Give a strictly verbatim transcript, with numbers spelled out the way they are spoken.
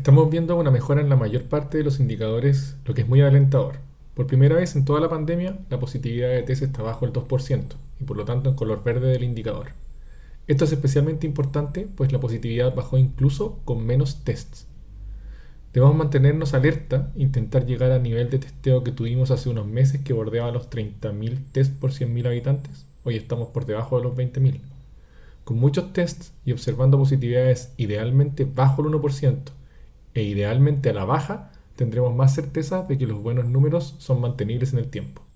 Estamos viendo una mejora en la mayor parte de los indicadores, lo que es muy alentador. Por primera vez en toda la pandemia, la positividad de test está bajo el dos por ciento y por lo tanto en color verde del indicador. Esto es especialmente importante, pues la positividad bajó incluso con menos tests. Debemos mantenernos alerta e intentar llegar al nivel de testeo que tuvimos hace unos meses, que bordeaba los treinta mil tests por cien mil habitantes. Hoy estamos por debajo de los veinte mil. Con muchos tests y observando positividades idealmente bajo el uno por ciento e idealmente a la baja, tendremos más certeza de que los buenos números son mantenibles en el tiempo.